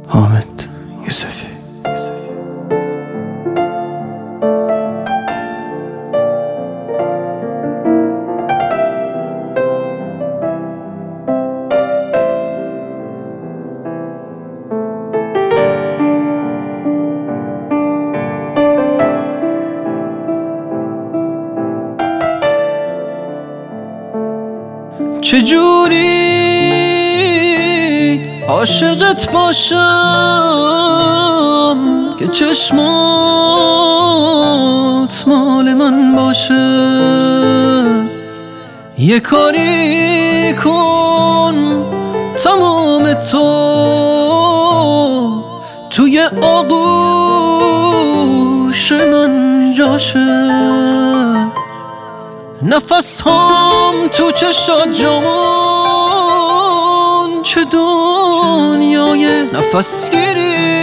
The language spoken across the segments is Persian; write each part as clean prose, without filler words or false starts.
حامد یوسفی. چجوری عاشقت باشم که چشمات مال من باشه؟ یه کاری کن تمام تو توی آغوش من جاشه. نفس هم تو چشات جامون چه دنیای نفس گیری.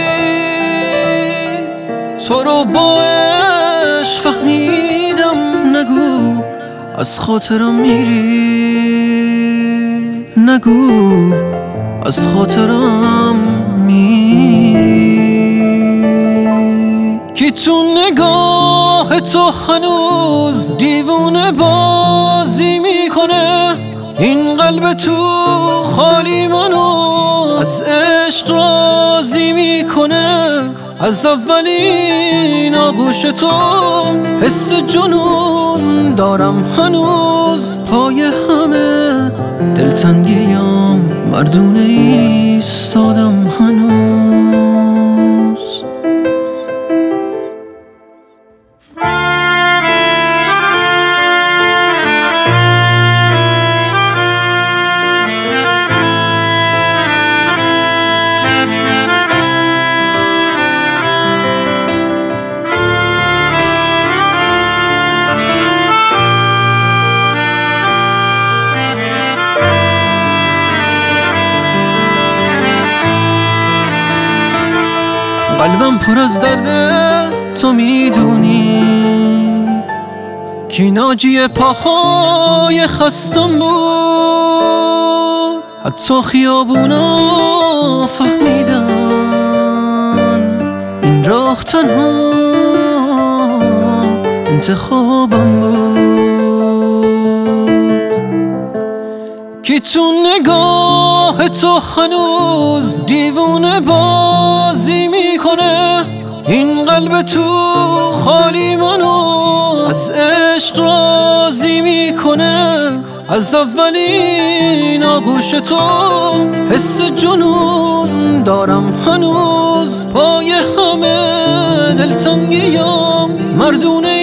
تو رو با عشق فهمیدم، نگو از خاطرم میری، نگو از خاطرم میری. کی تو نگاه تو هنوز دیوونه بازی میکنه؟ این قلب تو خالی منو از عشق راضی میکنه. از اولین آغوش تو حس جنون دارم هنوز. پای همه دلتنگیام مردونه ایستادم هنوز. قلبم پر از درده تو میدونی، کی ناجی پاهای خستم بود. حتی خیابونا فهمیدن این راه تنها انتخابم بود. کی تو نگاه تو هنوز دیوونه بازی میکنه؟ این قلب تو خالی منو از عشق راضی میکنه. از اولین آغوش تو حس جنون دارم هنوز. پای همه دلتنگیام مردونه